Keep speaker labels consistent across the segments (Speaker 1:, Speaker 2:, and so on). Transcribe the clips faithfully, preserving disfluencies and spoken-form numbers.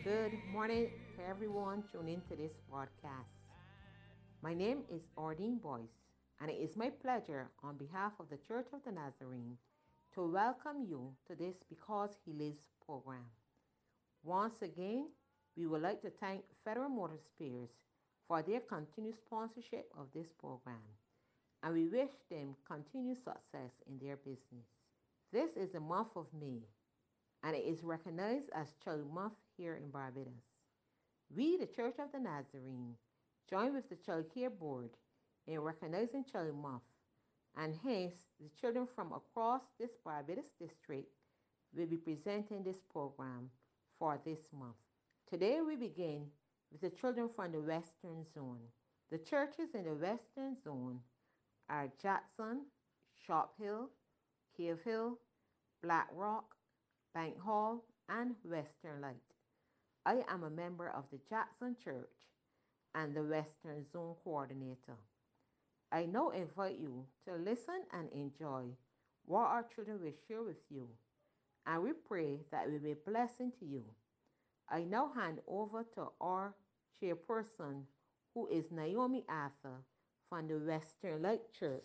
Speaker 1: Good morning to everyone tuning into this broadcast. My name is Ordine Boyce, and it is my pleasure on behalf of the Church of the Nazarene to welcome you to this Because He Lives program. Once again, we would like to thank Federal Motor Spears for their continued sponsorship of this program, and we wish them continued success in their business. This is the month of May, and it is recognized as Child Month here in Barbados. We, the Church of the Nazarene, join with the Child Care Board in recognizing Child Month, and hence the children from across this Barbados district will be presenting this program for this month. Today we begin with the children from the Western Zone. The churches in the Western Zone are Jackson, Shop Hill, Cave Hill, Black Rock, Bank Hall, and Western Light. I am a member of the Jackson Church and the Western Zone Coordinator. I now invite you to listen and enjoy what our children will share with you, and we pray that it will be a blessing to you. I now hand over to our chairperson, who is Naomi Arthur from the Western Light Church.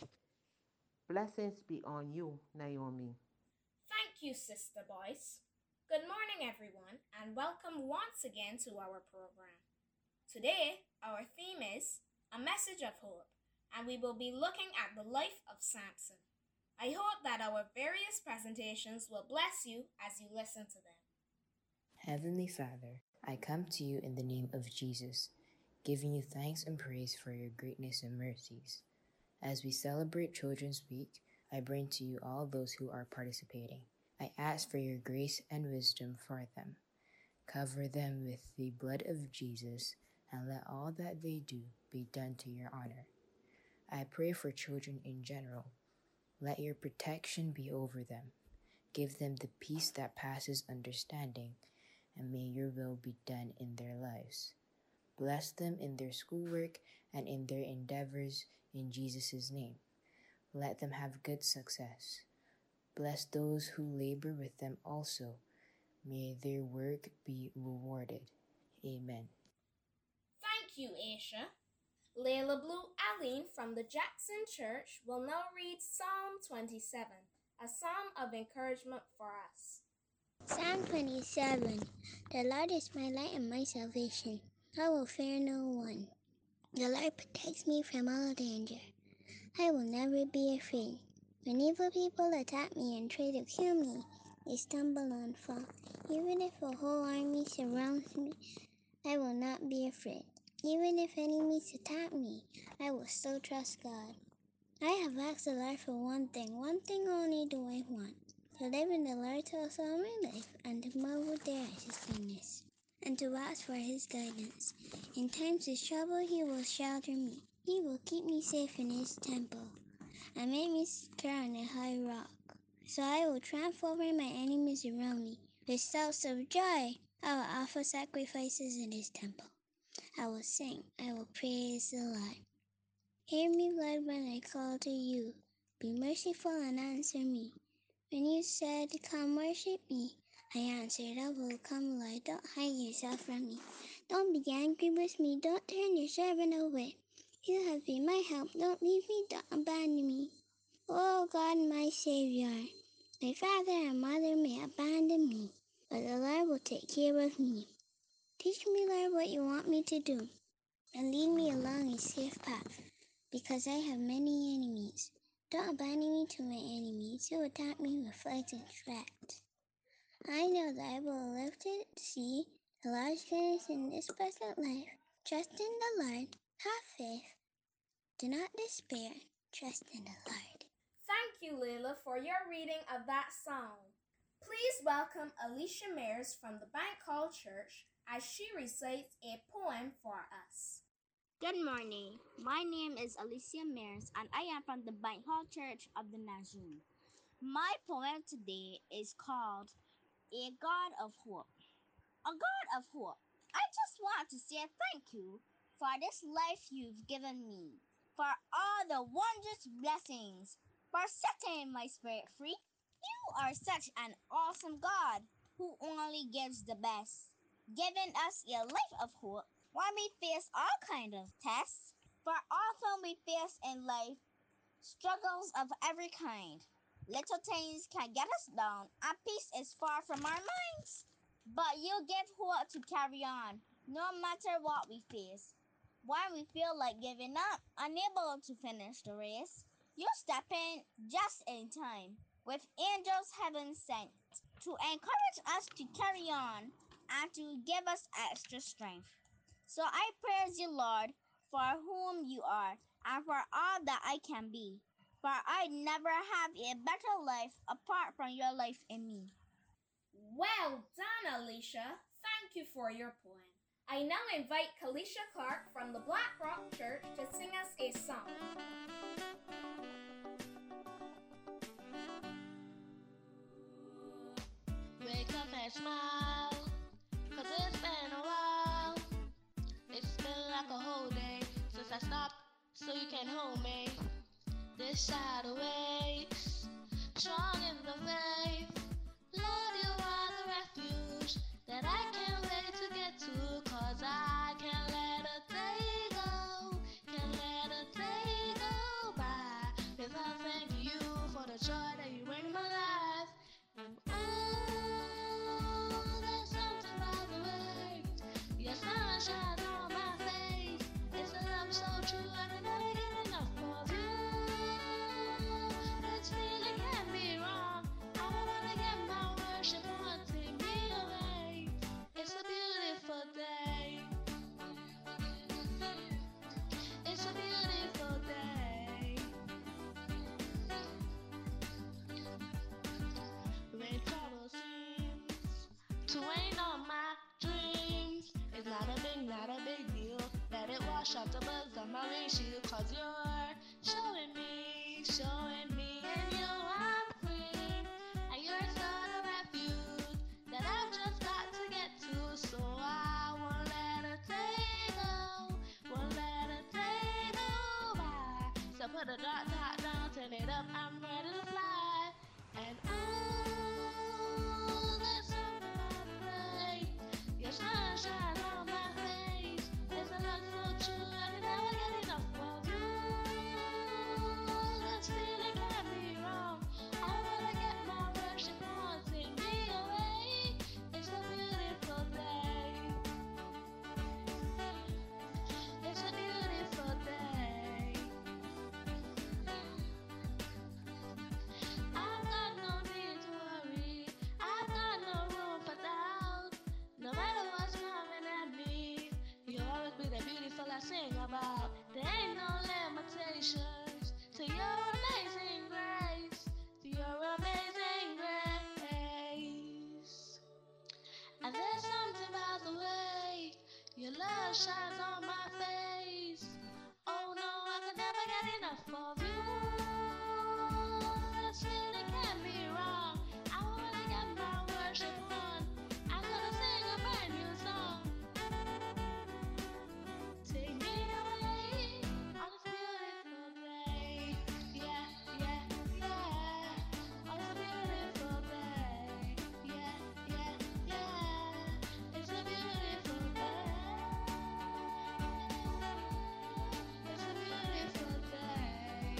Speaker 1: Blessings be on you, Naomi.
Speaker 2: Thank you, Sister Boyce. Good morning, everyone, and welcome once again to our program. Today, our theme is A Message of Hope, and we will be looking at the life of Samson. I hope that our various presentations will bless you as you listen to them.
Speaker 3: Heavenly Father, I come to you in the name of Jesus, giving you thanks and praise for your greatness and mercies. As we celebrate Children's Week, I bring to you all those who are participating. I ask for your grace and wisdom for them. Cover them with the blood of Jesus, and let all that they do be done to your honor. I pray for children in general. Let your protection be over them. Give them the peace that passes understanding, and may your will be done in their lives. Bless them in their schoolwork and in their endeavors in Jesus' name. Let them have good success. Bless those who labor with them also. May their work be rewarded. Amen.
Speaker 2: Thank you, Aisha. Layla Blue Aline from the Jackson Church will now read Psalm twenty-seven, a psalm of encouragement for us.
Speaker 4: Psalm twenty-seven. The Lord is my light and my salvation. I will fear no one. The Lord protects me from all danger. I will never be afraid. When evil people attack me and try to kill me, they stumble and fall. Even if a whole army surrounds me, I will not be afraid. Even if enemies attack me, I will still trust God. I have asked the Lord for one thing. One thing only do I want. To live in the Lord's house all my life, and to marvel there at his goodness, and to ask for his guidance. In times of trouble he will shelter me. He will keep me safe in his temple, and make me secure on a high rock. So I will triumph over my enemies around me. With shouts of joy, I will offer sacrifices in his temple. I will sing, I will praise the Lord. Hear me, Lord, when I call to you. Be merciful and answer me. When you said, come worship me, I answered, I will come, Lord. Don't hide yourself from me. Don't be angry with me. Don't turn your servant away. You have been my help. Don't leave me. Don't abandon me. Oh God, my Savior, my father and mother may abandon me, but the Lord will take care of me. Teach me, Lord, what you want me to do, and lead me along a safe path, because I have many enemies. Don't abandon me to my enemies who attack me with flights and threats. I know that I will live to see the Lord's goodness in this present life. Trust in the Lord. Have faith. Do not despair. Trust in the Lord.
Speaker 2: Thank you, Layla, for your reading of that psalm. Please welcome Alicia Mears from the Bank Hall Church as she recites a poem for us.
Speaker 5: Good morning. My name is Alicia Mears and I am from the Bank Hall Church of the Nazarene. My poem today is called A God of Hope. A God of Hope. I just want to say thank you for this life you've given me, for all the wondrous blessings, for setting my spirit free. You are such an awesome God who only gives the best. giving us a life of hope when we face all kinds of tests. For often we face in life struggles of every kind. Little things can get us down, and peace is far from our minds. But you give hope to carry on, no matter what we face. When we feel like giving up, unable to finish the race, you step in just in time, with angels heaven sent, to encourage us to carry on and to give us extra strength. So I praise you, Lord, for whom you are and for all that I can be. For I never have a better life apart from your life in me.
Speaker 2: Well done, Alicia. Thank you for your poem. I now invite Kalisha Clark from the Black Rock Church to sing us a song.
Speaker 6: Wake up and smile, cause it's been a while. It's been like a whole day since I stopped so you can hold me. This side awakes, strong in the faith. Lord, you are the refuge that I can't wait to get to. Cause I can't let a day go, can't let a day go by without thanking you for the joy that you bring in my life. And oh, there's something about the way your sun shines on my face. It's a love so true, I can never get enough of you. This feeling can't be wrong. I wanna get my worship on, take me away. It's a beautiful day. It's a beautiful day. Rain trouble seems to rain on my dreams. It's not a big, not a big deal. Let it wash off the bugs on my windshield. Cause you're showing me, showing me, and you I'm free. And you're sort of refuge that I've just got to get to. So I won't let a day go, won't let a day go by. So put a dot dot down, turn it up, I'm ready to fly. And oh, there's something about the way your sunshine on my face. It's a love so true, I can never get enough of you. This feeling can't be wrong. I wanna get my worship on, take me away. It's a beautiful day. It's a beautiful day. I've got no need to worry. I've got no room for doubt. No matter what's coming at me, you'll always be the beautiful I sing about. There ain't no limitations to your amazing grace, to your amazing grace. And there's something about the way your love shines on my face. Oh no, I could never get enough of you. This feeling can't be wrong. I wanna get my worship on. I'm gonna sing a brand new song. Take me away on this beautiful day. Yeah, yeah, yeah. On this beautiful day. Yeah, yeah, yeah. It's a beautiful day. It's a beautiful day.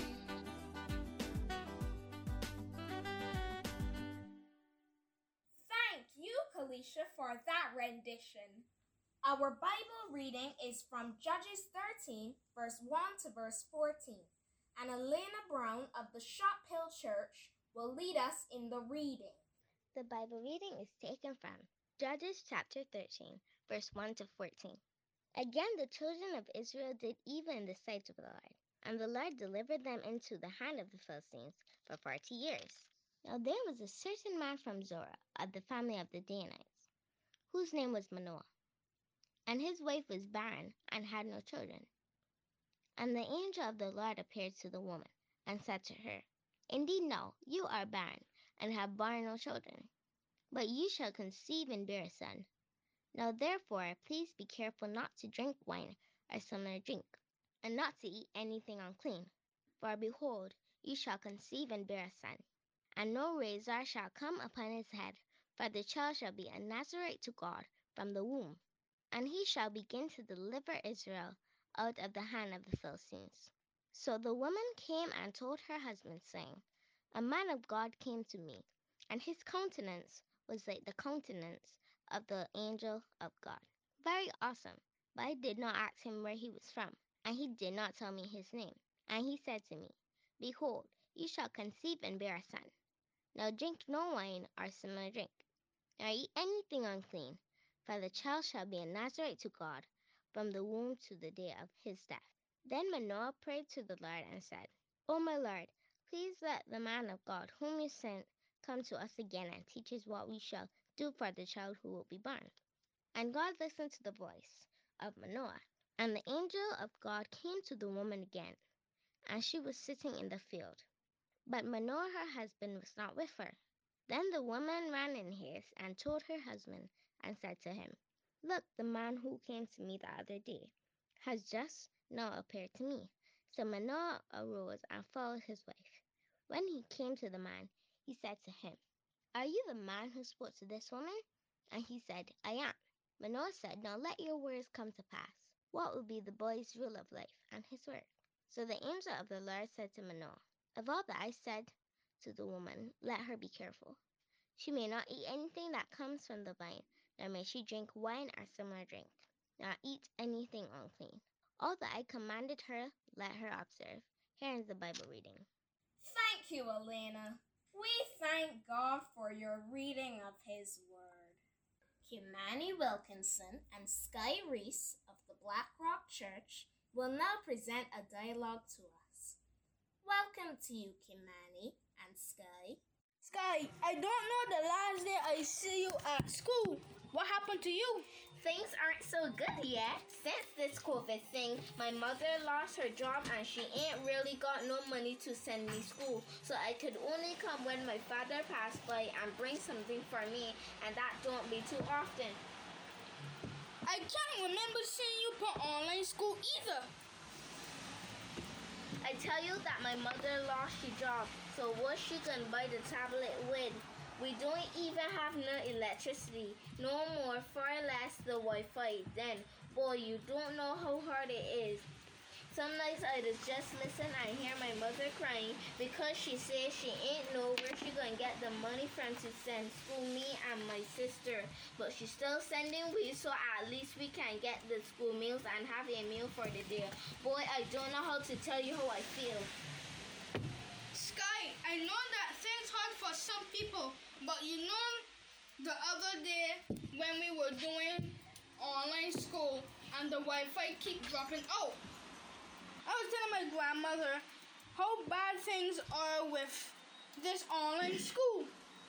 Speaker 2: Thank you, Kalisha, for that rendition. Our Bible reading is from Judges thirteen, verse one to verse fourteen, and Elena Brown of the Shop Hill Church will lead us in the reading.
Speaker 7: The Bible reading is taken from Judges chapter thirteen, verse one to fourteen. Again, the children of Israel did evil in the sight of the Lord, and the Lord delivered them into the hand of the Philistines for forty years. Now there was a certain man from Zorah, of the family of the Danites, whose name was Manoah, and his wife was barren and had no children. And the angel of the Lord appeared to the woman, and said to her, Indeed, no, you are barren, and have borne no children, but you shall conceive and bear a son. Now therefore, please be careful not to drink wine or similar drink, and not to eat anything unclean. For behold, you shall conceive and bear a son, and no razor shall come upon his head, for the child shall be a Nazarite to God from the womb, and he shall begin to deliver Israel out of the hand of the Philistines. So the woman came and told her husband, saying, A man of God came to me, and his countenance was like the countenance of the angel of God. Very awesome. But I did not ask him where he was from, and he did not tell me his name. And he said to me, Behold, you shall conceive and bear a son. Now drink no wine or similar drink, nor eat anything unclean, for the child shall be a Nazarite to God from the womb to the day of his death. Then Manoah prayed to the Lord and said, O my Lord, please let the man of God whom you sent come to us again and teach us what we shall do for the child who will be born. And God listened to the voice of Manoah. And the angel of God came to the woman again, and she was sitting in the field. But Manoah her husband was not with her. Then the woman ran in haste and told her husband, and said to him, Look, the man who came to me the other day has just now appeared to me. So Manoah arose and followed his wife. When he came to the man, he said to him, Are you the man who spoke to this woman? And he said, I am. Manoah said, Now let your words come to pass. What will be the boy's rule of life and his word? So the angel of the Lord said to Manoah, Of all that I said to the woman, let her be careful. She may not eat anything that comes from the vine, nor may she drink wine or similar drink, nor eat anything unclean. All that I commanded her, let her observe. Here is the Bible reading.
Speaker 2: Thank you, Elena. We thank God for your reading of His Word. Kimani Wilkinson and Sky Reese of the Black Rock Church will now present a dialogue to us. Welcome to you, Kimani and Sky.
Speaker 8: Sky, I don't know the last day I see you at school. What happened to you?
Speaker 7: Things aren't so good yet. Since this COVID thing, my mother lost her job and she ain't really got no money to send me school. So I could only come when my father passed by and bring something for me, and that don't be too often.
Speaker 8: I can't remember seeing you put online school either.
Speaker 7: I tell you that my mother lost her job, so what she gonna buy the tablet with? We don't even have no electricity, no more, far less the Wi-Fi. Then, boy, you don't know how hard it is. Some nights I just listen and hear my mother crying because she says she ain't know where she gonna get the money from to send school me and my sister. But she's still sending we, so at least we can get the school meals and have a meal for the day. Boy, I don't know how to tell you how I feel.
Speaker 8: Sky, I know that things hard for some people, but you know the other day when we were doing online school and the Wi-Fi keep dropping out, I was telling my grandmother how bad things are with this online school.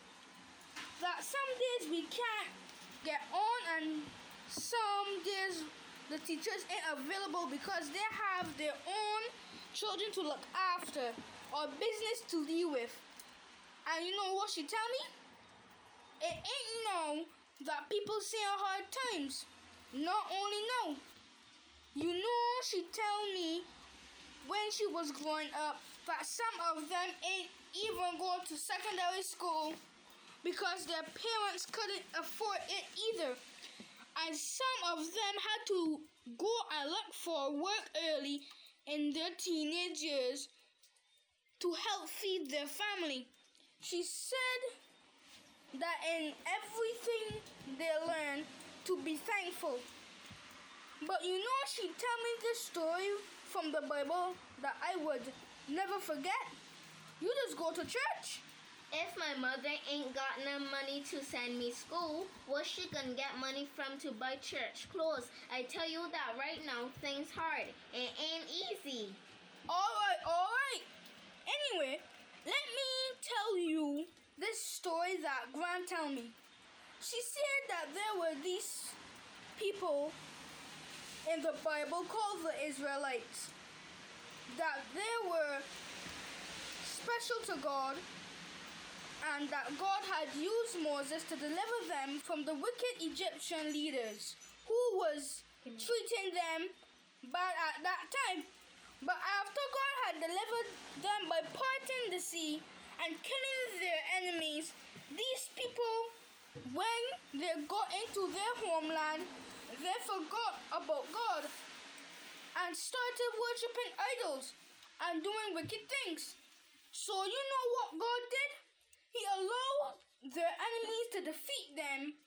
Speaker 8: That some days we can't get on and some days the teachers ain't available because they have their own children to look after or business to deal with. And you know what she tell me? It ain't know that people see hard times. Not only know. You know she tell me when she was growing up that some of them ain't even go to secondary school because their parents couldn't afford it either. And some of them had to go and look for work early in their teenage years to help feed their family. She said that in everything they learn to be thankful. But you know, she tell me this story from the Bible that I would never forget. You just go to church.
Speaker 7: If my mother ain't got no money to send me school, what's she gonna get money from to buy church clothes? I tell you that right now, things hard. It ain't easy.
Speaker 8: Alright, alright. Anyway, let me tell you this story that Gran told me. She said that there were these people in the Bible called the Israelites, that they were special to God and that God had used Moses to deliver them from the wicked Egyptian leaders who was treating them bad at that time. But after God had delivered them by parting the sea and killing their enemies, these people When they got into their homeland, they forgot about God and started worshipping idols and doing wicked things. So you know what God did? He allowed their enemies to defeat them.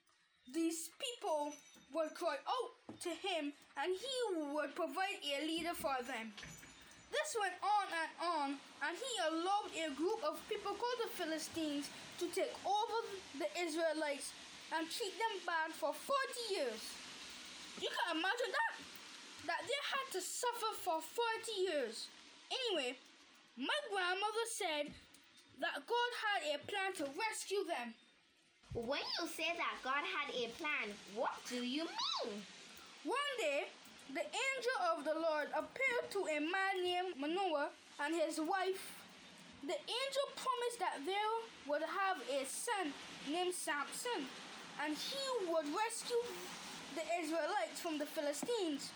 Speaker 8: These people would cry out to him and he would provide a leader for them. This went on and on, and he allowed a group of people called the Philistines to take over the Israelites and treat them bad for forty years. You can imagine that? That they had to suffer for forty years. Anyway, my grandmother said that God had a plan to rescue them.
Speaker 7: When you say that God had a plan, what do you mean?
Speaker 8: One day, the angel of the Lord appeared to a man named Manoah and his wife. The angel promised that they would have a son named Samson, and he would rescue the Israelites from the Philistines.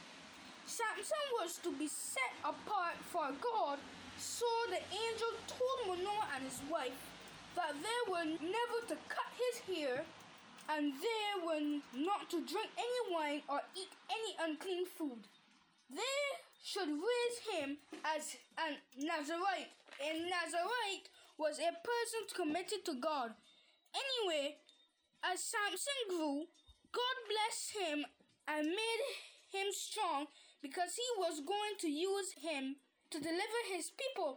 Speaker 8: Samson was to be set apart for God, so the angel told Manoah and his wife that they were never to cut his hair, and they were not to drink any wine or eat any unclean food. They should raise him as a Nazarite. A Nazarite was a person committed to God. Anyway, as Samson grew, God blessed him and made him strong because he was going to use him to deliver his people.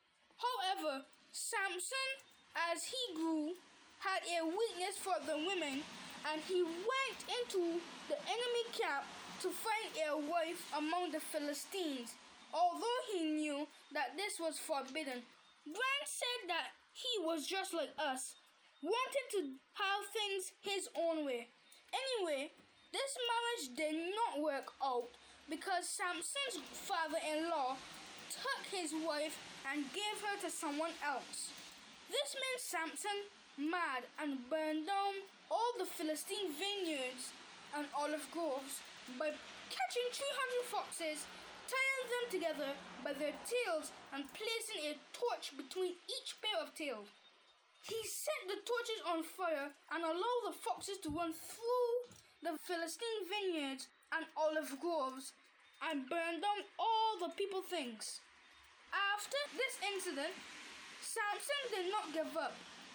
Speaker 8: However, Samson, as he grew, had a weakness for the women, and he went into the enemy camp to find a wife among the Philistines, although he knew that this was forbidden. Grant said that he was just like us, wanting to have things his own way. Anyway, this marriage did not work out because Samson's father-in-law took his wife and gave her to someone else. This made Samson mad and burned down all the Philistine vineyards and olive groves by catching three hundred foxes, tying them together by their tails and placing a torch between each pair of tails. He set the torches on fire and allowed the foxes to run through the Philistine vineyards and olive groves and burn down all the people things. After this incident, Samson did not give up,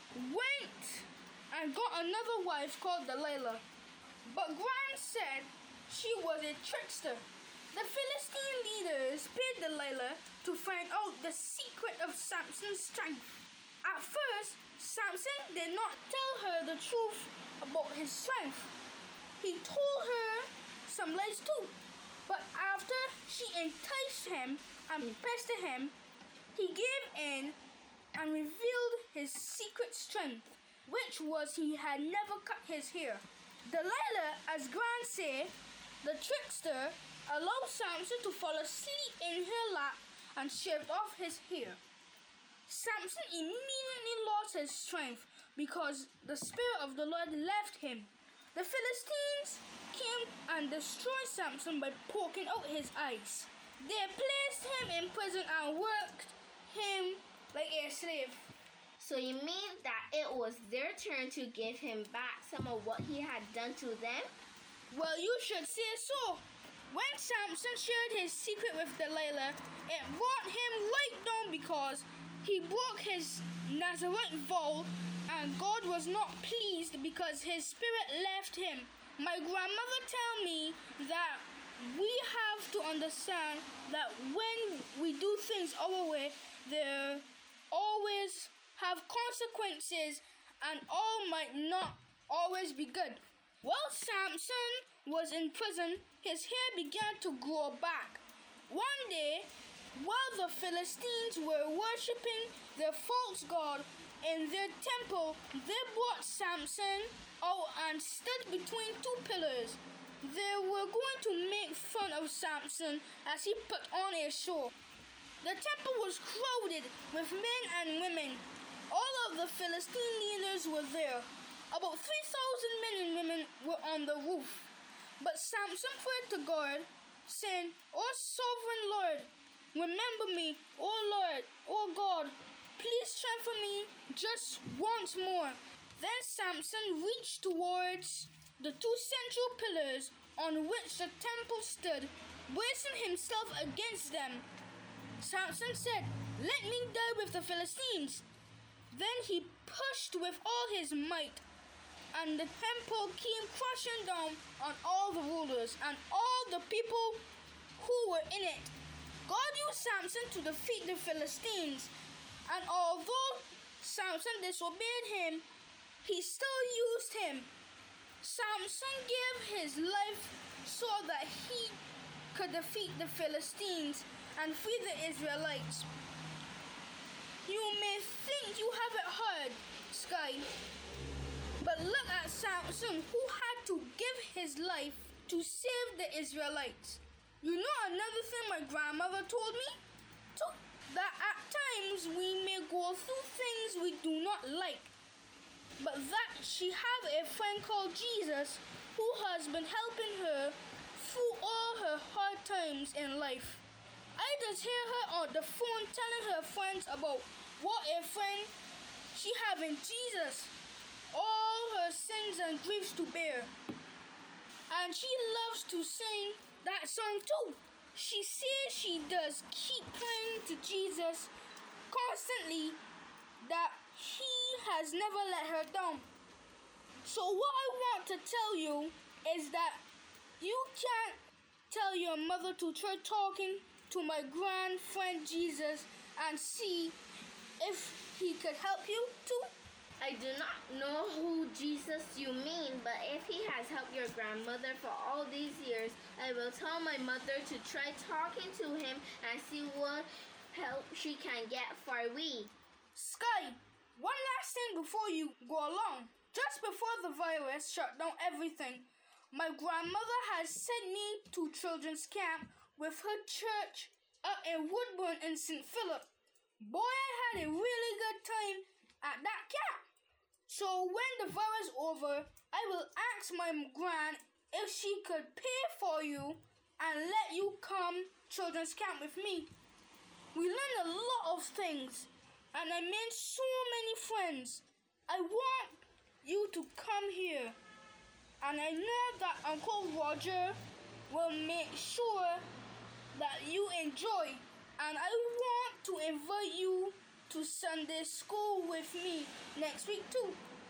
Speaker 8: went and got another wife called Delilah. But Grant said she was a trickster. The Philistine leaders paid Delilah to find out the secret of Samson's strength. At first, Samson did not tell her the truth about his strength. He told her some lies too. But after she enticed him and pestered him, he gave in and revealed his secret strength, which was he had never cut his hair. Delilah, as Grant said, the trickster, allowed Samson to fall asleep in her lap and shaved off his hair. Samson immediately lost his strength because the Spirit of the Lord left him. The Philistines came and destroyed Samson by poking out his eyes. They placed him in prison and worked him like a slave.
Speaker 7: So you mean that it was their turn to give him back some of what he had done to them?
Speaker 8: Well, you should say so. When Samson shared his secret with Delilah, it brought him right down because he broke his Nazarite vow, and God was not pleased because his spirit left him. My grandmother tell me that we have to understand that when we do things our way, they always have consequences, and all might not always be good. While Samson was in prison, his hair began to grow back. One day, while the Philistines were worshipping their false god in their temple, they brought Samson out and stood between two pillars. They were going to make fun of Samson as he put on a show. The temple was crowded with men and women. All of the Philistine leaders were there. About three thousand men and women were on the roof. But Samson prayed to God, saying, "O sovereign Lord, remember me, O Lord, O God, please strengthen me just once more." Then Samson reached towards the two central pillars on which the temple stood, bracing himself against them. Samson said, "Let me die with the Philistines." Then he pushed with all his might, and the temple came crashing down on all the rulers and all the people who were in it. God used Samson to defeat the Philistines, and although Samson disobeyed him, he still used him. Samson gave his life so that he could defeat the Philistines and free the Israelites. You may think you have it hard, Sky, but look at Samson, who had to give his life to save the Israelites. You know another thing my grandmother told me? Too, that at times we may go through things we do not like, but that she have a friend called Jesus who has been helping her through all her hard times in life. I just hear her on the phone telling her friends about what a friend she have in Jesus, all her sins and griefs to bear. And she loves to sing that song too. She says she does keep praying to Jesus constantly, that he has never let her down. So what I want to tell you is that you can't tell your mother to try talking to my grand friend Jesus and see if he could help you too.
Speaker 7: I do not know who Jesus you mean, but if he has helped your grandmother for all these years, I will tell my mother to try talking to him and see what help she can get for we.
Speaker 8: Sky, one last thing before you go along. Just before the virus shut down everything, my grandmother has sent me to children's camp with her church up in Woodburn in Saint Philip. Boy, I had a really good time at that camp. So when the virus over, I will ask my gran if she could pay for you and let you come children's camp with me. We learned a lot of things, and I made so many friends. I want you to come here, and I know that Uncle Roger will make sure that you enjoy, and I want to invite you to Sunday school with me next week too.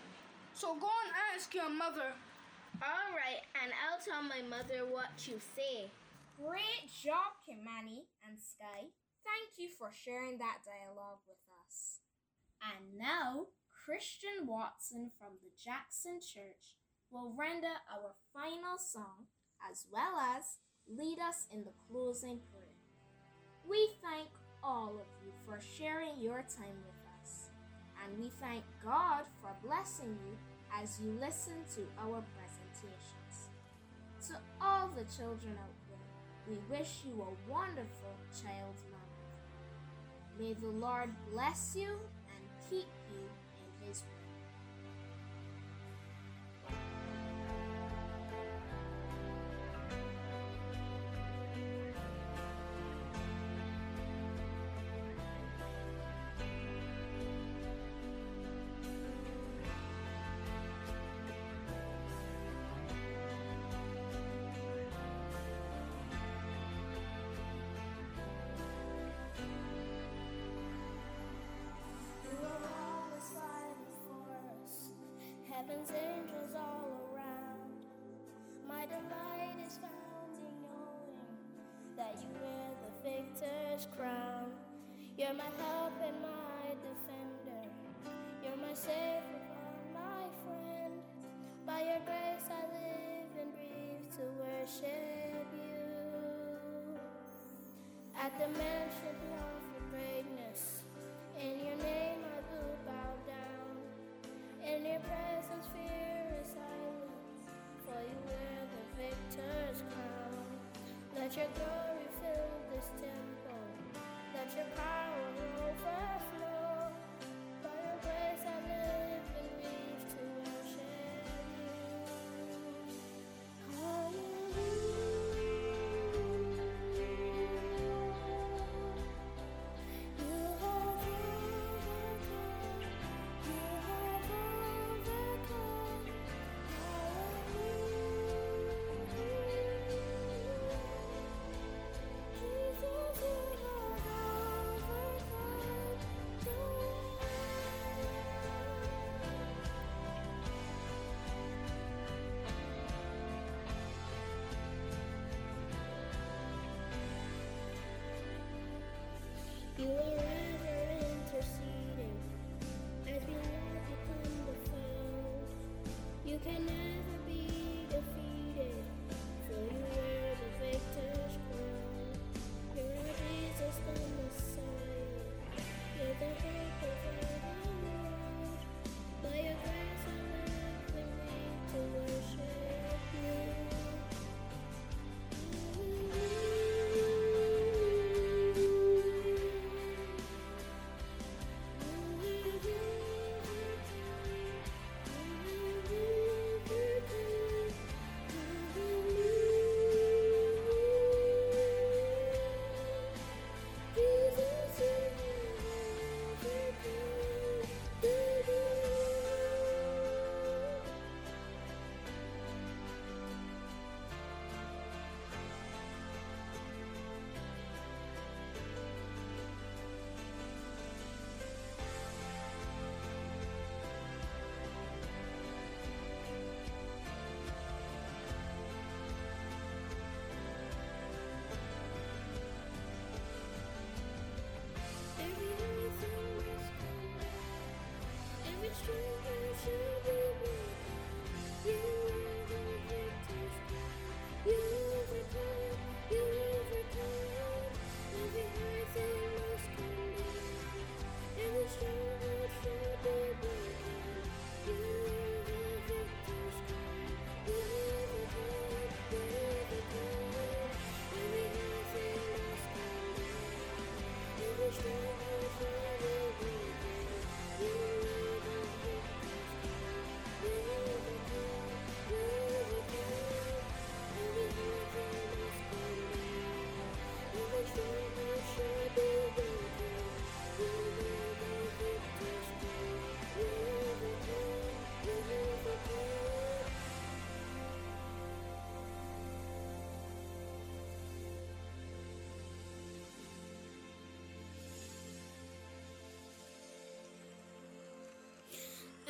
Speaker 8: So go and ask your mother.
Speaker 7: All right, and I'll tell my mother what you say.
Speaker 2: Great job, Kimani and Sky. Thank you for sharing that dialogue with us. And now, Christian Watson from the Jackson Church will render our final song as well as lead us in the closing prayer. We thank all of you for sharing your time with us, and we thank God for blessing you as you listen to our presentations. To all the children out there, we wish you a wonderful Child's Month. May the Lord bless you and keep you in His will.
Speaker 9: Heaven's angels all around. My delight is found in knowing that you wear the victor's crown. You're my help and my defender. You're my savior and my friend. By your grace I live and breathe to worship you. At the mention of your greatness, in your name I will bow down. In your presence fear is silent, for you wear the victor's crown. Let your glory fill this temple, let your power overflow. By your grace I live and breathe to worship you. Hallelujah. You have overcome, you have overcome.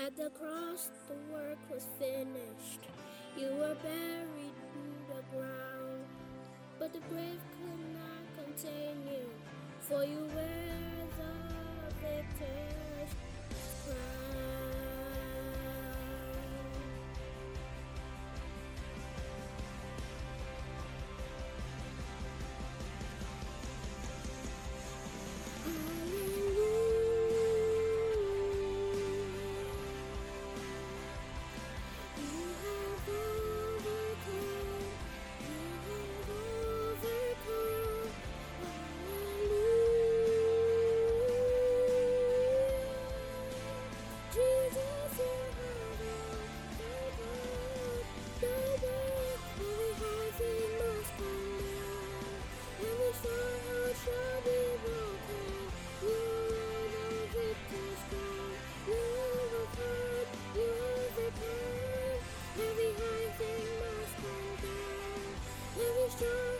Speaker 9: At the cross, the work was finished. You were buried in the ground, but the grave could not contain you, for you wear the victor's crown. Every high thing must come down. Every strong